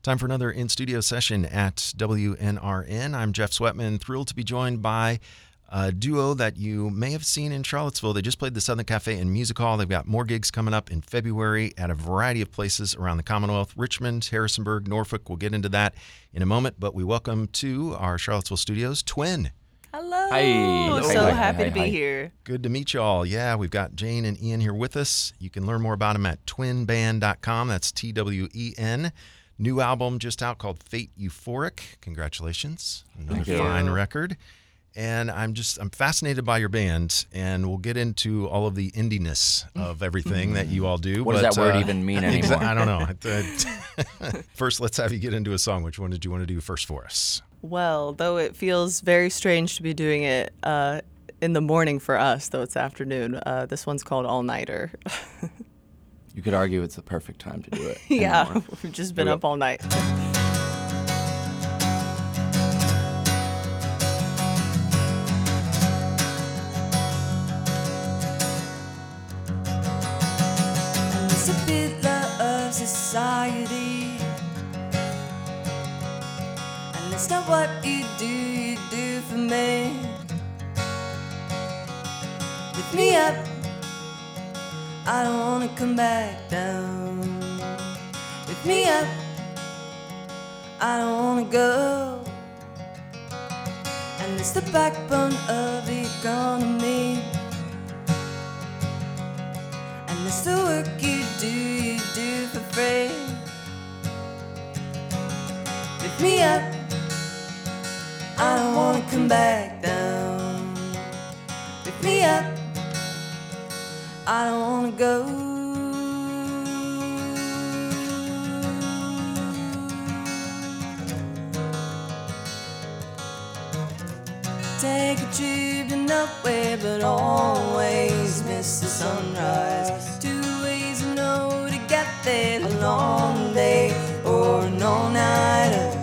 Time for another in-studio session at WNRN. I'm Jeff Sweatman, thrilled to be joined by a duo that you may have seen in Charlottesville. They just played the Southern Cafe and Music Hall. They've got more gigs coming up in February at a variety of places around the Commonwealth, Richmond, Harrisonburg, Norfolk. We'll get into that in a moment, but we welcome to our Charlottesville studios, Twin. Hello. Hi. So Hi. happy Hi. to be Hi. here. Good to meet you all. Yeah, we've got Jane and Ian here with us. You can learn more about them at twinband.com. That's TWEN. New album just out called Fate Euphoric. Congratulations. Another Thank you. fine record. And I'm fascinated by your band, and we'll get into all of the indiness of everything that you all do. What does that word even mean anymore? I don't know. First, let's have you get into a song. Which one did you want to do first for us? Well, though it feels very strange to be doing it in the morning for us, though it's afternoon, this one's called All Nighter. You could argue it's the perfect time to do it. Yeah, anymore. we've just been We- up all night. It's a pillar of society, and it's not what you do for me. Lift me up, I don't wanna come back down. Lift me up, I don't wanna go. And it's the backbone of the economy, and it's the work you do for free. Lift me up, I don't wanna come back down. Lift me up, I don't wanna go. Take a trip to nowhere, but always miss the sunrise. Two ways to know to get there: a long day or an all-nighter.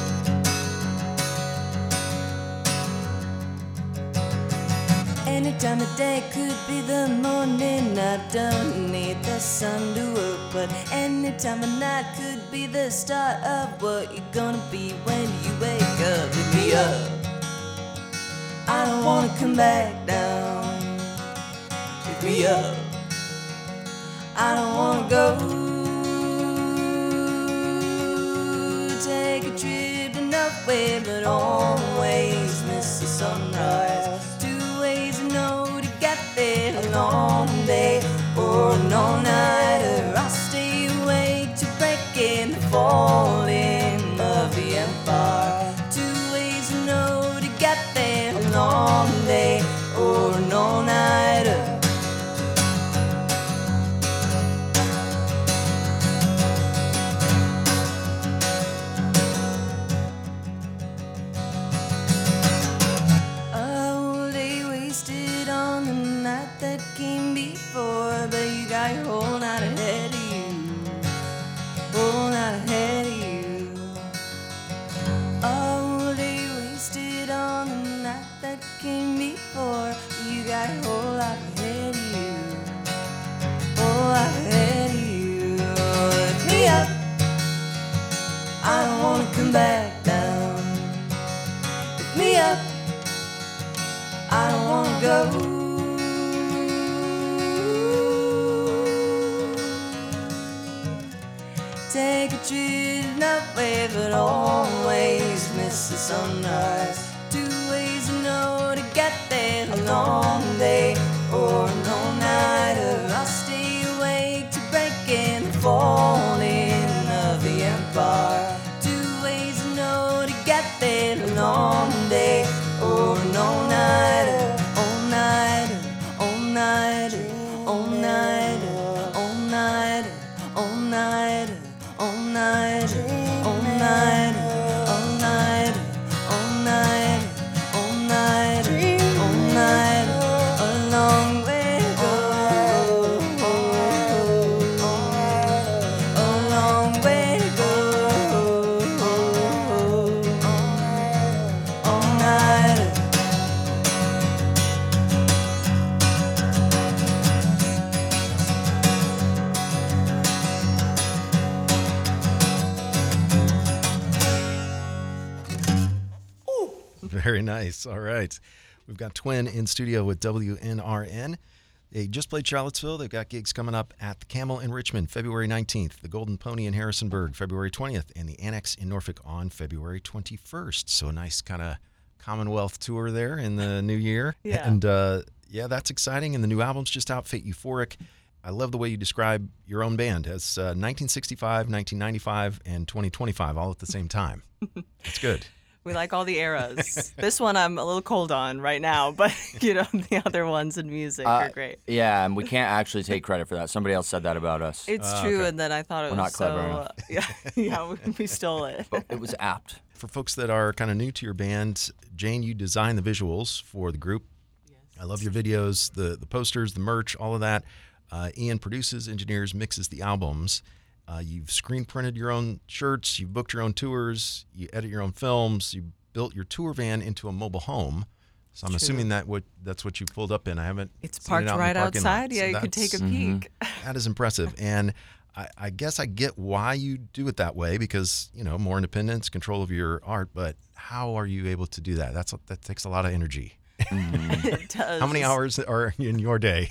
Any time of day could be the morning. I don't need the sun to work, but any time of night could be the start of what you're gonna be when you wake up. Lift me up, I don't wanna come back down. Lift me up, I don't wanna go. Take a trip to nowhere, but always miss the sunrise. Two ways to know to get there: a long day or an all-nighter. I'll stay awake to break in the falling of the empire. Two ways to know to get there: a long day or an all-nighter. A whole day wasted on the night that came before, but you got your whole night ahead of you. Whole night ahead of you. A whole day wasted on the night that came before, but you got your whole life ahead of you. Whole life ahead of you. Lift me up, I don't wanna come back down. Lift me up, I don't wanna go. Take a trip nowhere, but always miss the sunrise. Two ways to know to get there: a long day or an all-nighter. I'll stay awake to break in the falling of the empire. Two ways to know to get there: a long day or an all-nighter. All-nighter, all-nighter, all-nighter, all-nighter, all-nighter, all-nighter, all-nighter, all-nighter, all-nighter, all-nighter, all-nighter. Very nice. All right. We've got Twin in studio with WNRN. They just played Charlottesville. They've got gigs coming up at the Camel in Richmond, February 19th, the Golden Pony in Harrisonburg, February 20th, and the Annex in Norfolk on February 21st. So a nice kind of Commonwealth tour there in the new year. Yeah. And yeah, that's exciting. And the new album's just out, Fate Euphoric. I love the way you describe your own band as 1965, 1995, and 2025 all at the same time. That's good. We like all the eras. This one I'm a little cold on right now, but the other ones in music are great. Yeah, and we can't actually take credit for that. Somebody else said that about us. It's true, okay. and then I thought it We're was not clever so. Yeah, we stole it. But it was apt. For folks that are kind of new to your band, Jane, you design the visuals for the group. Yes. I love your videos, the posters, the merch, all of that. Ian produces, engineers, mixes the albums. You've screen printed your own shirts. You've booked your own tours. You edit your own films. You built your tour van into a mobile home. So I'm True. assuming that's what you pulled up in. I haven't. It's seen parked it out in right the parking lot. outside. Yeah, So you could take a that's- peek. That is impressive. And I guess I get why you do it that way because, more independence, control of your art. But how are you able to do that? That takes a lot of energy. It does. How many hours are in your day?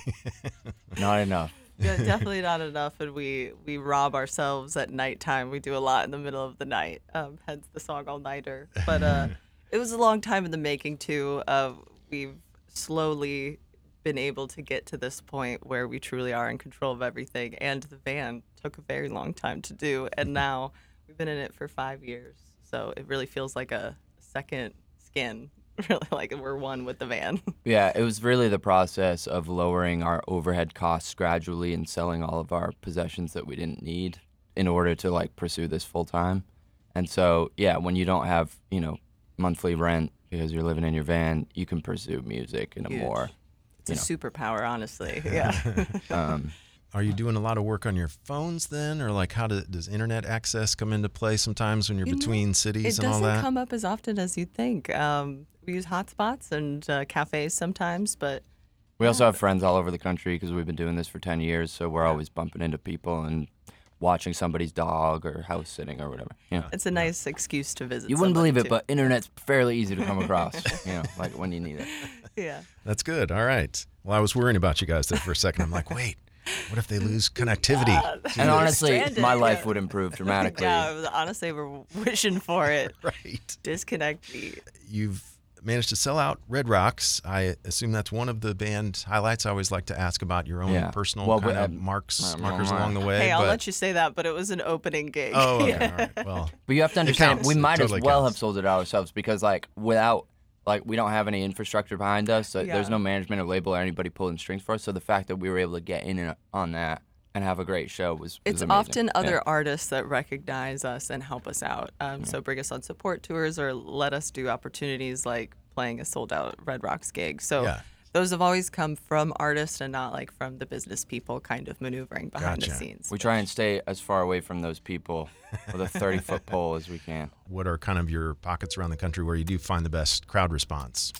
Not enough. Yeah, definitely not enough, and we rob ourselves at nighttime. We do a lot in the middle of the night, hence the song All Nighter. But it was a long time in the making too. We've slowly been able to get to this point where we truly are in control of everything, and the van took a very long time to do, and now we've been in it for 5 years, so it really feels like a second skin. Really, like we're one with the van. Yeah, it was really the process of lowering our overhead costs gradually and selling all of our possessions that we didn't need in order to pursue this full time. And so, yeah, when you don't have, monthly rent because you're living in your van, you can pursue music in a Huge. more, It's a superpower, honestly. Yeah. Are you doing a lot of work on your phones then, or how does internet access come into play sometimes when you're between cities It and all doesn't that? come up as often as you'd think. We use hotspots and cafes sometimes, but we also have friends all over the country because we've been doing this for 10 years, so we're always bumping into people and watching somebody's dog or house sitting or whatever. it's a nice excuse to visit. You wouldn't somebody, believe it, too. but internet's fairly easy to come across, when you need it. Yeah. That's good. All right. Well, I was worrying about you guys there for a second. I'm like, wait, what if they lose connectivity? And honestly, stranded, my life yeah. would improve dramatically. Yeah, honestly, we're wishing for it. Right. Disconnect me. You've managed to sell out Red Rocks. I assume that's one of the band highlights. I always like to ask about your own Yeah. personal Well, kind of we- markers along the way. Hey, I'll but, let you say that, but it was an opening gig. Oh, okay. All right. Well, But you have to understand, counts. we It might totally as well counts. have sold it ourselves because, without, we don't have any infrastructure behind us. So Yeah. there's no management or label or anybody pulling strings for us. So the fact that we were able to get in on that and have a great show was It's amazing. often other Yeah. artists that recognize us and help us out. So bring us on support tours or let us do opportunities like playing a sold-out Red Rocks gig. So Yeah. those have always come from artists and not from the business people kind of maneuvering behind Gotcha. the scenes. We try and stay as far away from those people with a 30-foot pole as we can. what are kind of your pockets around the country where you do find the best crowd response?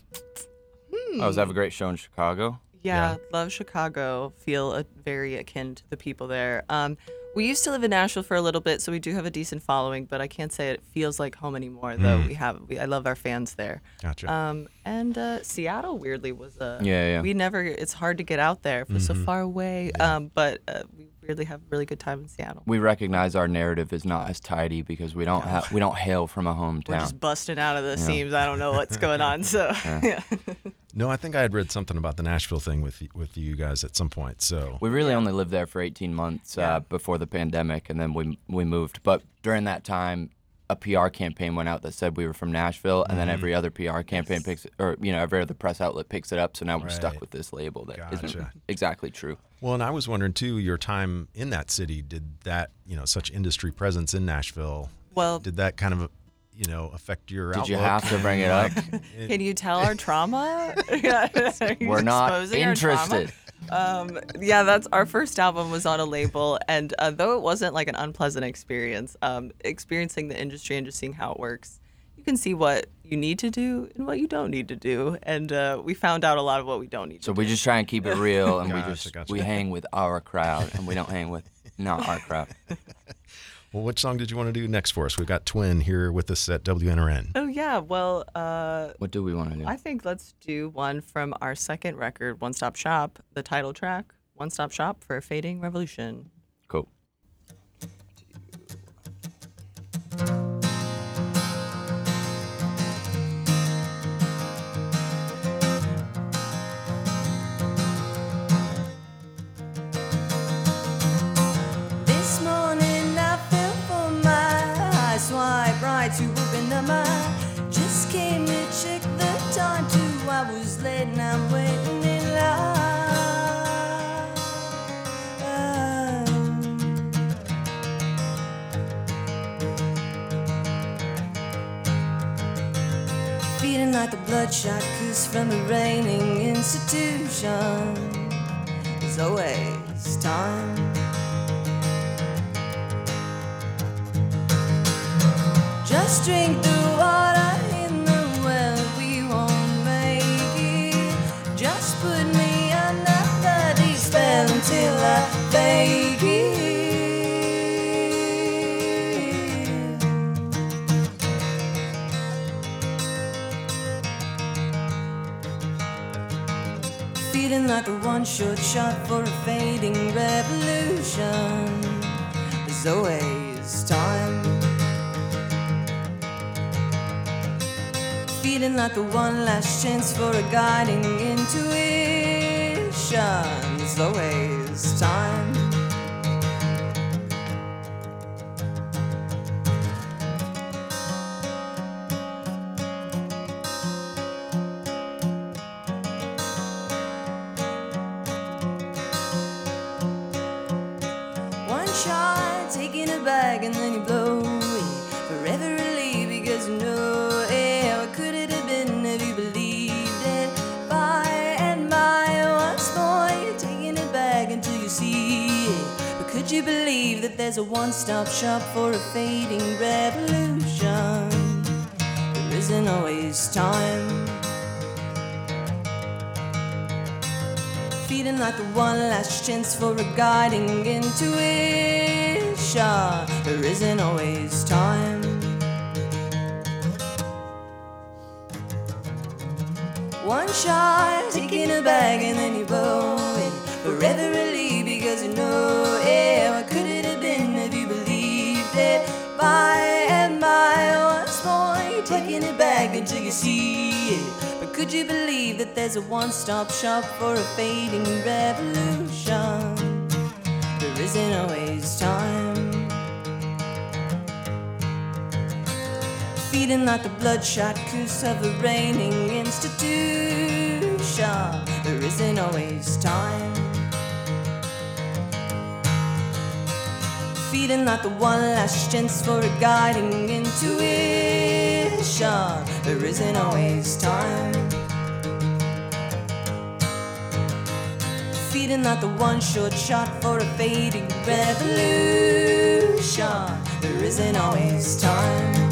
I was have a great show in Chicago. Yeah, love Chicago. Feel very akin to the people there. We used to live in Nashville for a little bit, so we do have a decent following, but I can't say it feels like home anymore, though. I love our fans there. Gotcha. And Seattle, weirdly, was a... Yeah. It's hard to get out there if we're so far away, but we really have a really good time in Seattle. We recognize our narrative is not as tidy because we don't hail from a We're hometown. just busting out of the seams. I don't know what's going on, so... Yeah. No, I think I had read something about the Nashville thing with you guys at some point. So We really only lived there for 18 months before the pandemic, and then we moved. But during that time, a PR campaign went out that said we were from Nashville, and then every other PR campaign every other press outlet picks it up. So now we're stuck Right. with this label that Gotcha. isn't exactly true. Well, and I was wondering too, your time in that city, did that, such industry presence in Nashville, Well, did that kind of, affect your outlook? Did you have to bring it up? can you tell our trauma? Are you We're not exposing our trauma? interested. Yeah, that's our first album was on a label, and though it wasn't an unpleasant experience, experiencing the industry and just seeing how it works, you can see what you need to do and what you don't need to do, and we found out a lot of what we don't need So to we do. just try and keep it real, and Gotcha. we hang with our crowd, and we don't hang with not our crowd. Well, which song did you want to do next for us? We've got Twin here with us at WNRN. Oh yeah, well, What do we want to do? I think let's do one from our second record, One Stop Shop, the title track, One Stop Shop for Fading Revolution. Cool. This morning I fell for my eyes swipe right to open up my. Just came to check the time. 2 hours late and I'm waiting in line. Feeling like a bloodshot kiss from a reigning institution. There's always time. Just drink the water in the well, we won't make it. Just put me under the deep spell until I fake it. Feeling like a one-shot shot for a fading revolution. There's always time. Feeling like a one last chance for a guiding intuition. There's always time. One shot, taking a bag and then you blow it foreverly because you know it. What could it have been if you believed it? By and by, once more, you're taking it back until you see it. But could you believe that there's a one-stop shop for a fading revolution? There isn't always time. Feeling like the one last chance for a guiding intuition. There isn't always time. One shot, taking a bag and then you blow it foreverly because you know it. What could it have been if you believed it? By and by, once more, you're taking it back until you see it. But could you believe that there's a one-stop shop for a fading revolution? There isn't always time. Feeling like the bloodshot curse of a reigning institution. There isn't always time. Feeling like the one last chance for a guiding intuition. There isn't always time. Feeling like the one short shot for a fading revolution. There isn't always time.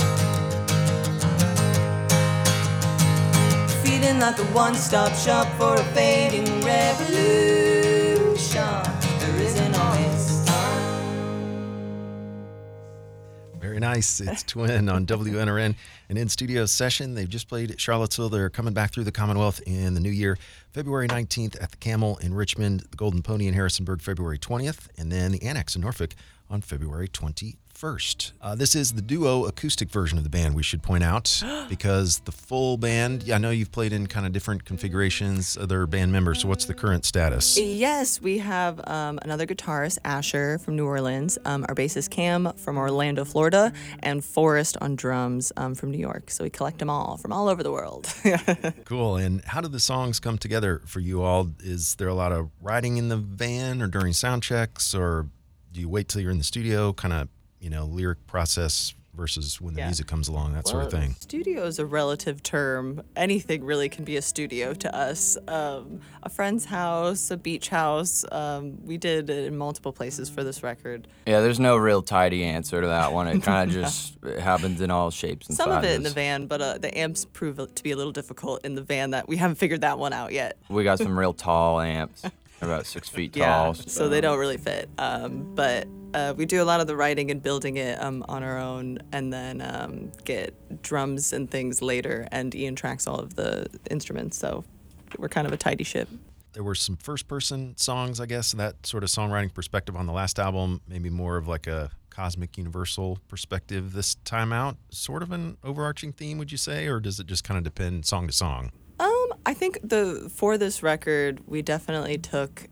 Feeling like a one-stop shop for a fading revolution. There isn't always time. Very nice. It's Twin on WNRN. An in-studio session. They've just played at Charlottesville. They're coming back through the Commonwealth in the new year. February 19th at the Camel in Richmond, the Golden Pony in Harrisonburg, February 20th, and then the Annex in Norfolk on February 21st. This is the duo acoustic version of the band, we should point out, because the full band, I know you've played in kind of different configurations, other band members, so what's the current status? Yes, we have another guitarist, Asher from New Orleans, our bassist Cam from Orlando, Florida, and Forrest on drums from New York. So we collect them all from all over the world. Cool. And how do the songs come together for you all? Is there a lot of writing in the van or during sound checks, or do you wait till you're in the studio, kind of, lyric process versus when the music comes along, that sort of thing? Studio is a relative term. Anything really can be a studio to us. A friend's house, a beach house. We did it in multiple places for this record. Yeah, there's no real tidy answer to that one. It kind of just happens in all shapes and Some sizes. of it in the van, but the amps prove to be a little difficult in the van. That we haven't figured that one out yet. We got some real tall amps. They're about 6 feet Yeah, tall. so they don't really fit. But we do a lot of the writing and building it on our own, and then get drums and things later. And Ian tracks all of the instruments, so we're kind of a tidy ship. There were some first-person songs, I guess, that sort of songwriting perspective on the last album, maybe more of like a cosmic universal perspective this time out. Sort of an overarching theme, would you say, or does it just kind of depend song to song? I think for this record, we definitely took,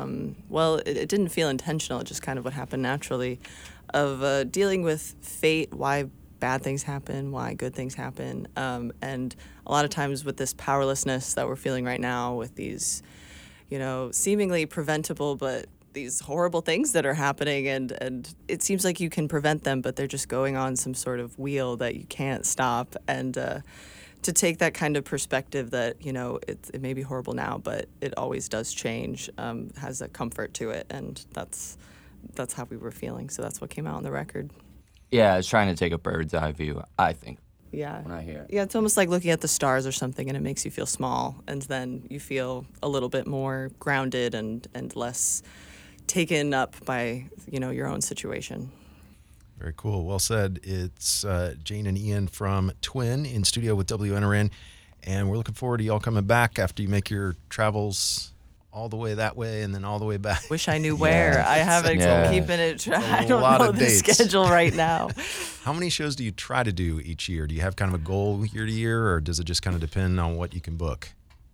it didn't feel intentional, it just kind of what happened naturally, of dealing with fate, why bad things happen, why good things happen, and a lot of times with this powerlessness that we're feeling right now with these, seemingly preventable, but these horrible things that are happening, and it seems like you can prevent them, but they're just going on some sort of wheel that you can't stop, and to take that kind of perspective that, it may be horrible now, but it always does change, has a comfort to it, and that's how we were feeling, so that's what came out on the record. Yeah, I was trying to take a bird's eye view, I think, Yeah. when I hear it. Yeah, it's almost like looking at the stars or something, and it makes you feel small, and then you feel a little bit more grounded and less taken up by, your own situation. Very cool. Well said. It's Jane and Ian from Twin in studio with WNRN, and we're looking forward to y'all coming back after you make your travels all the way that way and then all the way back. Wish I knew where. I haven't keeping it. I don't lot know of the dates. schedule right now. How many shows do you try to do each year? Do you have kind of a goal year to year, or does it just kind of depend on what you can book?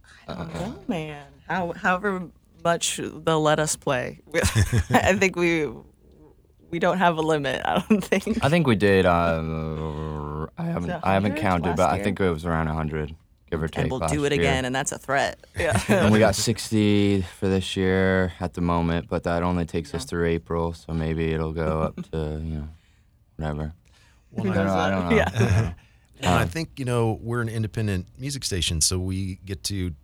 Oh man, however much they'll let us play. I think we don't have a limit. I don't think. I think we did. I haven't 100 counted, last but I year? think it was around 100, give or take. And we'll last do it year. again, and that's a threat. Yeah. And we got 60 for this year at the moment, but that only takes us through April, so maybe it'll go up to, whatever. Well, I don't know. Yeah. And I think, we're an independent music station, so we get to,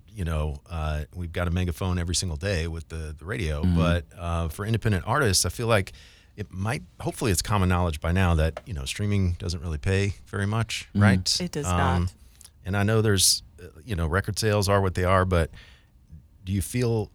we've got a megaphone every single day with the radio. Mm-hmm. But for independent artists, I feel like hopefully it's common knowledge by now that, streaming doesn't really pay very much, right? It does not. And I know there's, record sales are what they are, but do you feel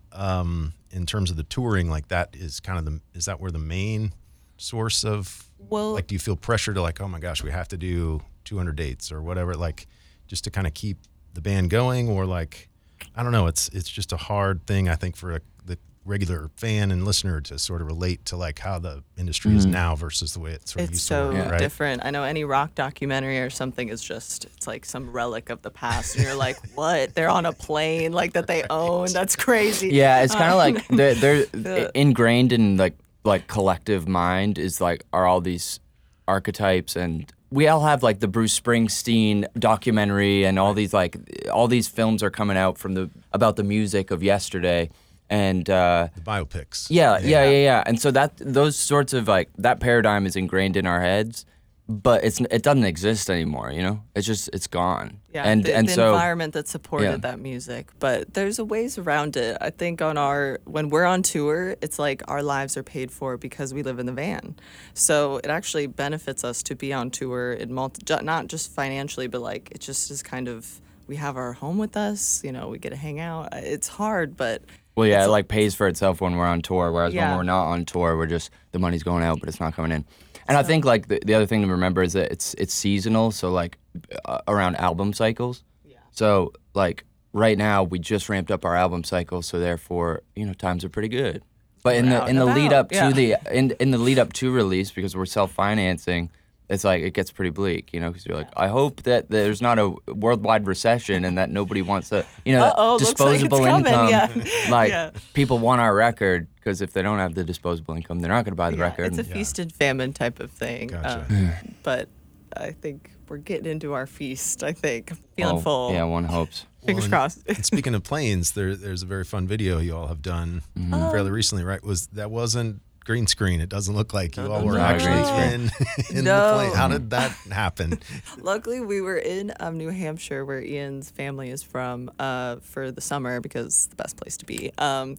in terms of the touring, like that is kind of is that where the main source of, Well, like, do you feel pressure to like, oh my gosh, we have to do 200 dates or whatever, like just to kind of keep the band going, or like, I don't know, it's just a hard thing, I think, for the regular fan and listener to sort of relate to like how the industry is now versus the way it sort of it's used so to work, right? different. I know any rock documentary or something is it's like some relic of the past, and you're like, what? They're on a plane like that they own? That's crazy. Yeah, it's kind of like they're ingrained in like collective mind are all these archetypes, and we all have like the Bruce Springsteen documentary, and all these films are coming out about the music of yesterday, and The biopics. yeah. And so those sorts of that paradigm is ingrained in our heads, but it doesn't exist anymore. It's gone. Yeah, and the so environment that supported Yeah. that music. But there's a ways around it. I think when we're on tour, it's like our lives are paid for because we live in the van. So it actually benefits us to be on tour, not just financially, but like it just is kind of, we have our home with us, we get to hang out. It's hard, but Well, yeah, it pays for itself when we're on tour, whereas Yeah. when we're not on tour, we're just, the money's going out, but it's not coming in. And I think the other thing to remember is that it's seasonal, so around album cycles. Yeah. So right now we just ramped up our album cycle, so therefore times are pretty good. But in out the and lead about, up to in the lead up to release, because we're self-financing, it's it gets pretty bleak, because you're I hope that there's not a worldwide recession and that nobody wants Uh-oh, looks like it's disposable coming, income. yeah. Yeah. People want our record, because if they don't have the disposable income, they're not going to buy the record. It's a feast and famine type of thing. Gotcha. But I think we're getting into our feast, I think. Feeling full. Yeah, one hopes. Fingers and- crossed. And speaking of planes, there's a very fun video you all have done fairly recently, right? That wasn't green screen. It doesn't look like you all were no. actually in the No. plane. How did that happen? Luckily, we were in New Hampshire, where Ian's family is from, for the summer, because it's the best place to be.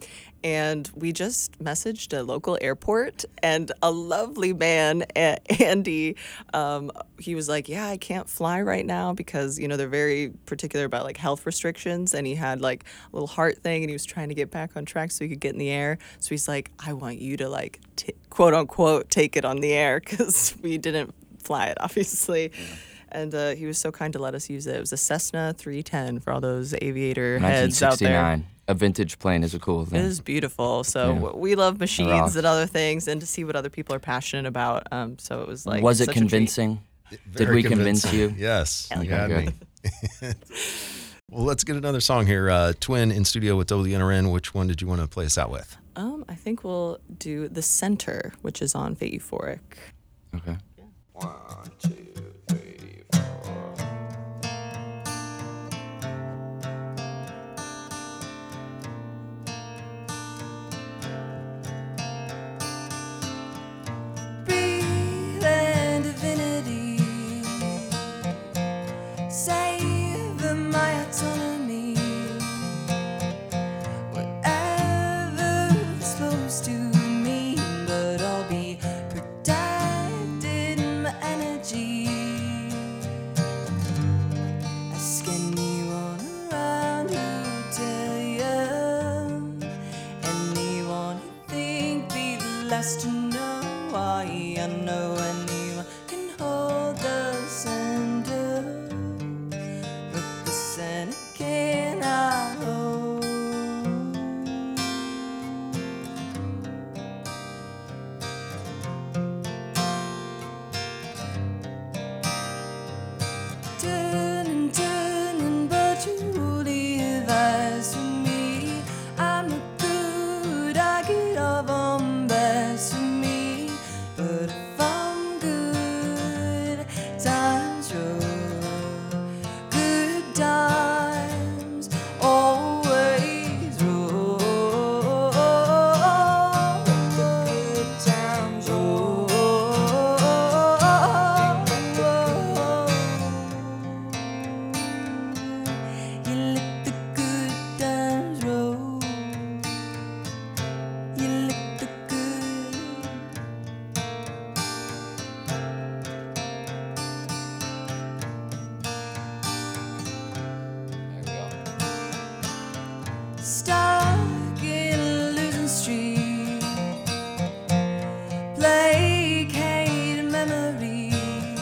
and we just messaged a local airport, and a lovely man, Andy, he was like, yeah, I can't fly right now because, they're very particular about like health restrictions, and he had like a little heart thing, and he was trying to get back on track so he could get in the air. So he's like, I want you to like, quote unquote, take it on the air, because we didn't fly it, obviously. Yeah. And he was so kind to let us use it. It was a Cessna 310 for all those aviator heads out there. 1969. A vintage plane is a cool thing. It is beautiful. So we love machines and other things, and to see what other people are passionate about. So it was like, was it convincing? Did we convince you? Yes, you had me. Well, let's get another song here. Twin in studio with WNRN. Which one did you want to play us out with? I think we'll do The Center, which is on Fate Euphoric. Okay. Yeah. 1, 2, 3, 4. Breathe in divinity, savor my autonomy. Whatever it's supposed to mean, but I'll be protected in my energy. Ask anyone around who'll tell you. Anyone who think be the last to know. I know anyone can hold the center, but the center cannot hold. Turning, but you leave eyes for me. I'm no good, I get off on best for me. But if I'm good, times roll. Good times always roll. Good times roll. You let the good times roll. You let the good. There we go. Stuck in a losing streak, placated memories.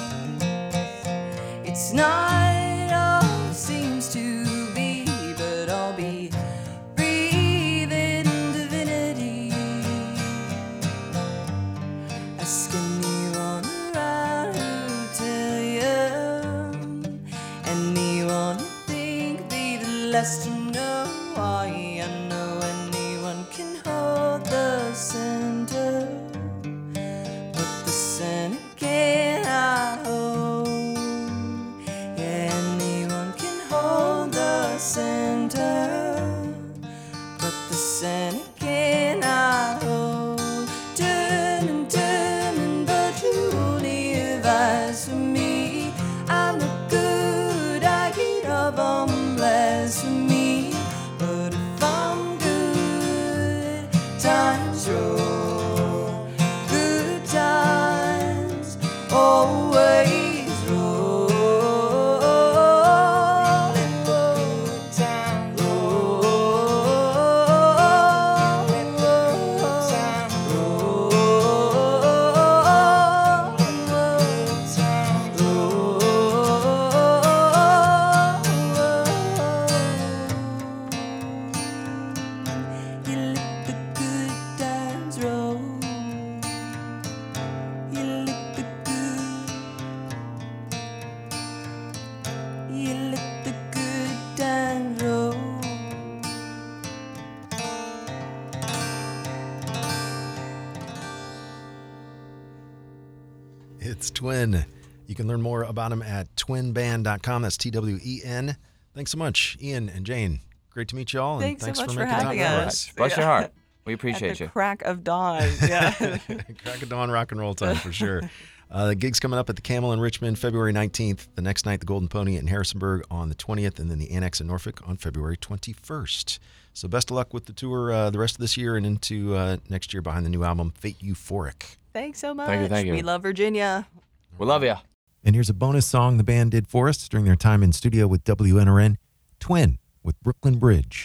It's not all it seems to be, but I'll be breathing divinity. Ask anyone around who'll tell you. Anyone who think be the last to know. I know anyone can hold the center, but the center cannot hold. Yeah, anyone can hold the center, but the center cannot hold. Turning, but you leave eyes for me. I'm no good, I get up on blasphemy. But if I'm good, times roll. Good times always roll. Good times roll. Good times roll. Good times roll. You let the good times roll. You let the good. You let the good times roll. It's Twin. You can learn more about them at twinband.com. That's TWEN. Thanks so much, Ian and Jane. Great to meet you all. Thanks so and much for for making having time for us. Bless your heart. We appreciate At the you. crack of dawn. Yeah. Crack of dawn rock and roll time for sure. The gig's coming up at the Camel in Richmond, February 19th. The next night, the Golden Pony in Harrisonburg on the 20th, and then the Annex in Norfolk on February 21st. So best of luck with the tour the rest of this year and into next year behind the new album, Fate Euphoric. Thanks so much. Thank you. We love Virginia. We love ya. And here's a bonus song the band did for us during their time in studio with WNRN, Twin with Brooklyn Bridge.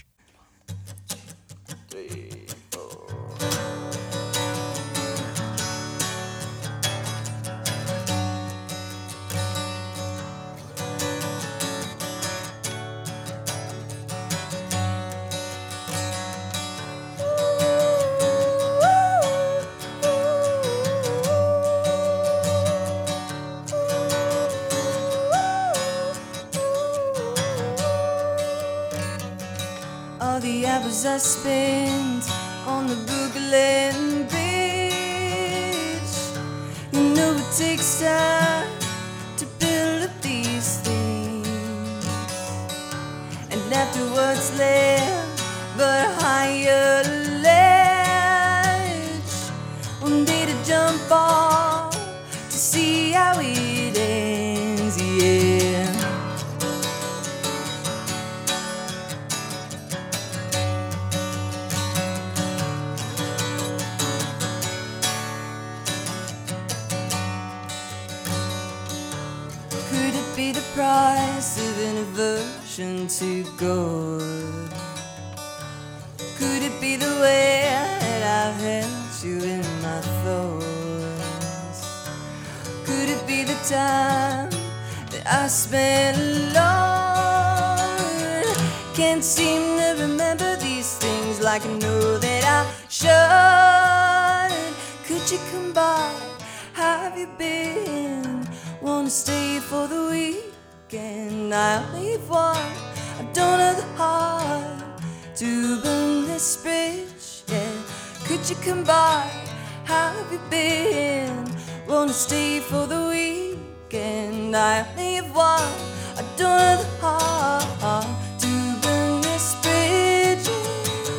All the hours I spent on the Brooklyn Bridge. You know it takes time to build up these things, and afterwards left but a higher ledge. One day to jump off to see how it ends, yeah. Could it be the price of an aversion to gold? Could it be the way that I've held you in my thoughts? Could it be the time that I spent alone? Can't seem to remember these things like I know that I should. Could you come by? How have you been? Wanna stay for the weekend? I leave one. I don't have the heart to burn this bridge, yeah. Could you come by? How have you been? Wanna stay for the weekend? I leave one. I don't have the heart to burn this bridge, yeah.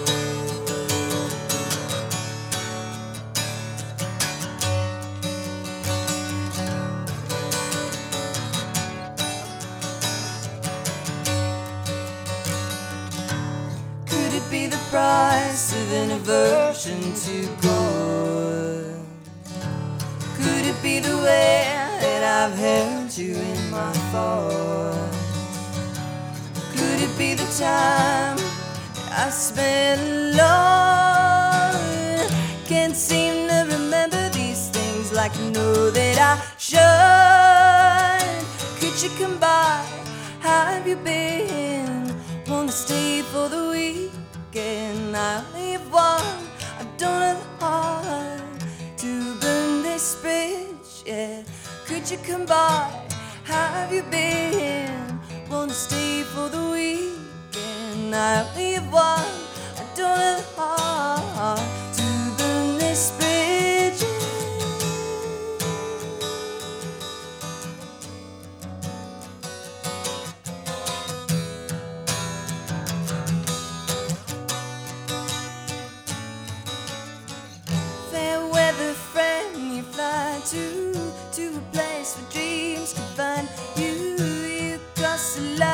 Could it be the price of an aversion to gold? Could it be the way that I've held you in my thoughts? Could it be the time that I spent alone? Can't seem to remember these things like I know that I should. Could you come by? How have you been? Wanna stay for the weekend? I leave one. I don't have the heart to burn this bridge, yeah. Could you come by? How have you been? Wanna stay for the weekend? I leave one. I don't have the heart to burn this bridge, yeah. Fair weather friend, you fly to a place where dreams can find you. You cross the line.